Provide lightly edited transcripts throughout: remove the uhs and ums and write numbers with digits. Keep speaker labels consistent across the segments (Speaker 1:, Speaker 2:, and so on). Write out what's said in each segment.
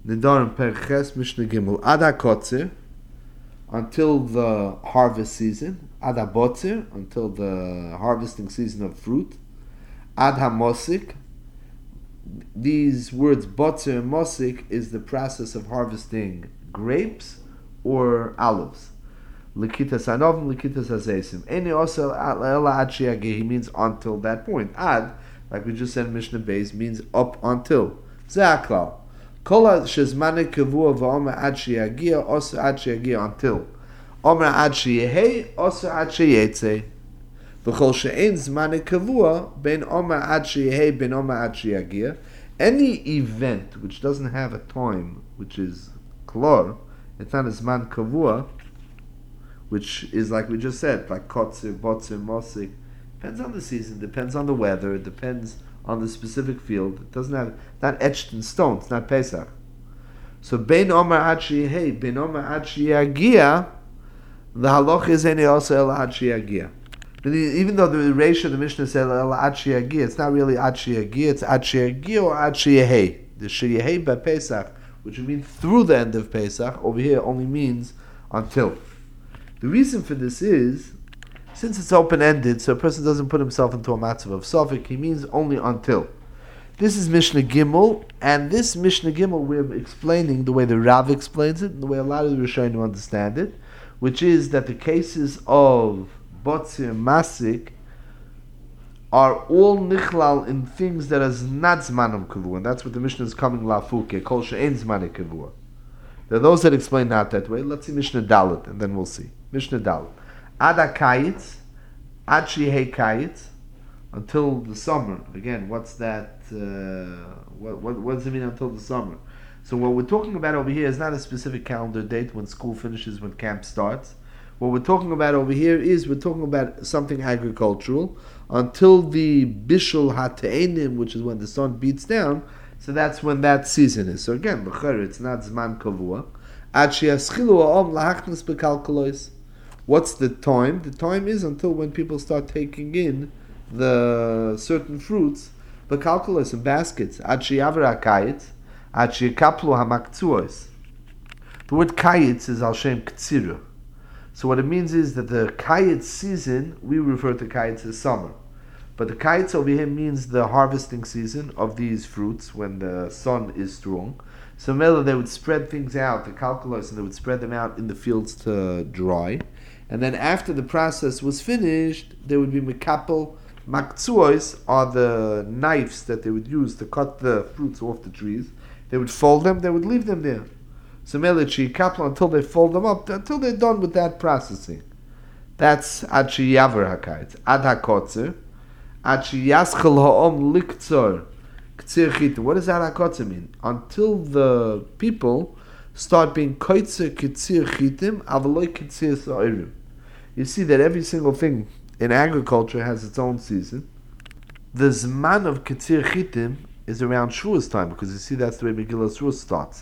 Speaker 1: Nidarim Perches Mishnah Gimel. Ad HaKotzer, until the harvest season. Ad HaBotzer, until the harvesting season of fruit. Ad HaMosik. These words Botzer and Mosik is the process of harvesting grapes or olives. Likitas Anovim, Likitas Hazesim. Eni Osel Ela Ad She'yageh, he means until that point. Ad, like we just said in Mishnah Beis, means up until. Ze Aklal. Kol shezmane kavua v'omer ad she'yageh, also ad she'yageh until. Omer ad she'yehei, also ad she'yetzeh. V'chol she'ein zmane kavua, ben omer ad she'yehei, ben omer ad she'yageh. Any event which doesn't have a time, which is klor, it's not a zman kavua, which is like we just said, like kotzer, botzer, mosik. Depends on the season, depends on the weather, it depends on the specific field. It doesn't have, not etched in stone, it's not Pesach. So, bein omer ad she'yehei, bein omer ad she'yageh, the halach is any also el ad she'yageh. Even though the ratio of the Mishnah says el ad she'yageh, it's not really ad she'yageh, it's ad she'yageh or ad she'yehei. The she'yehei by Pesach, which would mean through the end of Pesach, over here only means until. The reason for this is, since it's open-ended, so a person doesn't put himself into a matzav of sofik, he means only until. This is Mishnah Gimel, and this Mishnah Gimel we're explaining the way the Rav explains it, and the way a lot of the Rishonim understand it, which is that the cases of Botzir Masik are all nichlal in things that is not zmanam kavua, and that's what the Mishnah is coming lafuke, kol she'ein zmanik kavua. There are those that explain not that way. Let's see Mishnah Dalet, and then we'll see. Mishnah Dalet. Ad HaKayitz, Ad Shehei Kayitz, until the summer. Again, what's that? What does it mean until the summer? So what we're talking about over here is not a specific calendar date when school finishes, when camp starts. What we're talking about over here is we're talking about something agricultural until the Bishul HaTe'enim, which is when the sun beats down. So that's when that season is. So again, l'chayr, it's not Zman Kavua. Ad she'yaschilu ha'om lahachnas bekalkalois. What's the time? The time is until when people start taking in the certain fruits, bekalkalois in baskets. Ad she'yaver ha'kayitz, ad she'yekaplu ha'makzuos. The word kayitz is al shem ktsira. So what it means is that the kayitz season, we refer to kayitz as summer. But the kayitz over here means the harvesting season of these fruits when the sun is strong. So Mela, they would spread things out, the kalkulos, and they would spread them out in the fields to dry. And then after the process was finished, there would be mekapel. Makzuos are the knives that they would use to cut the fruits off the trees. They would fold them, they would leave them there. So Mela, kapla, until they fold them up, until they're done with that processing. That's ad she'yaver hakayitz. Ad hakotzer. Ad she'yaschel ha'om liktzor k'tzir chitim. What does ad hakotzer mean? Until the people start being koitzer k'tzir chitim, avaloi k'tzir sa'irim. You see that every single thing in agriculture has its own season. The zman of k'tzir chitim is around Shavuos time, because you see that's the way Megillah Shavuos starts.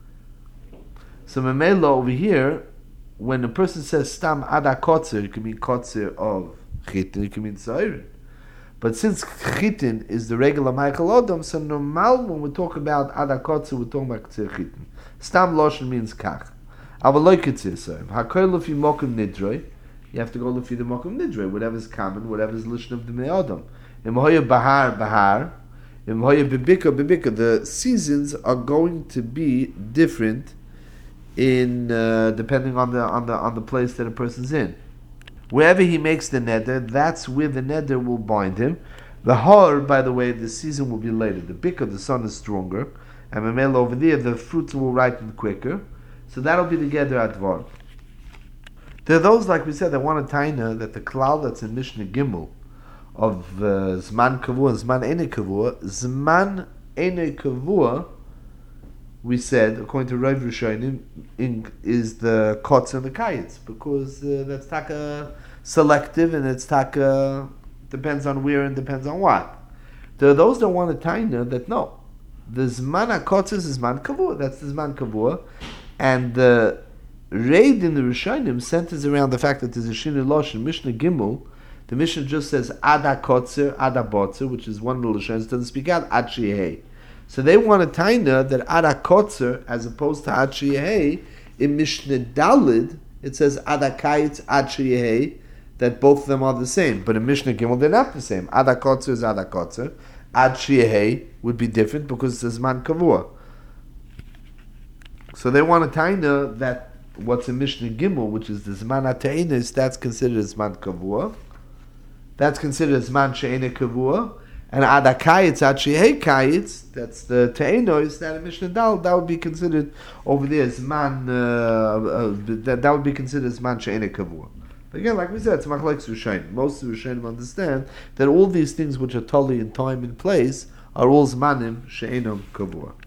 Speaker 1: So Memela over here, when a person says stam ad hakotzer, it can mean kotzer of chitin, it can mean sa'irim. But since chitin is the regular Michael Odom, so normal when we talk about ad hakotzer, we're talking about k'tzir chitin. Stam loshen means kach. Avaloi k'tzir sa'irim. Hakoy lefi mokum nidroi. You have to go lefi the mokum nidroi, whatever's common, whatever's lishon of the Bnei Odom. Im hoya bahar, bahar. Im hoya bibika, bibika. The seasons are going to be different in depending on the place that a person's in. Wherever he makes the neder, that's where the neder will bind him. The har, by the way, the season will be later. The bika, the sun is stronger, and memela over there, the fruits will ripen quicker. So that'll be together at Dvar. There are those, like we said, that want to taina that the klal that's in Mishnah Gimel of Zman Kavua and Zman Ene Kavua, Zman Ene Kavua, we said, according to Rav Rishonim, is the kotz and the kayitz, because that's taka selective and it's taka depends on where and depends on what. There are those that want to taina that no, the zman hakotz is zman kavua, that's the zman kavua, and the raid in the Rishonim centers around the fact that there's a shinui loshen Mishnah Gimel. The Mishnah just says ad hakotzer, ad habotzer, which is one of the Rishonim, doesn't speak out ad shehei. So they want a taina that Ada Kotzer, as opposed to Ad Sheyehei, in Mishnah Dalid, it says Ada Kayitz, Ad Sheyehei, that both of them are the same. But in Mishnah Gimel, they're not the same. Ada Kotzer is Ada Kotzer. Ad Sheyehei would be different because it's Zman Kavua. So they want a taina that what's in Mishnah Gimel, which is the Zman HaTeinis, that's considered as Zman Kavua. That's considered as Zman She'ena Kavua. And Ada Kayitz, Ad Sheyehei Kayitz, that's the Te'enois, that in Mishnah Dal, that would be considered over there Zman, that would be considered Zman She'ena Kavua. But again, like we said, it's Machlekes Rishonim. Most of the Rishonim understand that all these things which are totally in time and place are all Zmanim She'enam Kavua.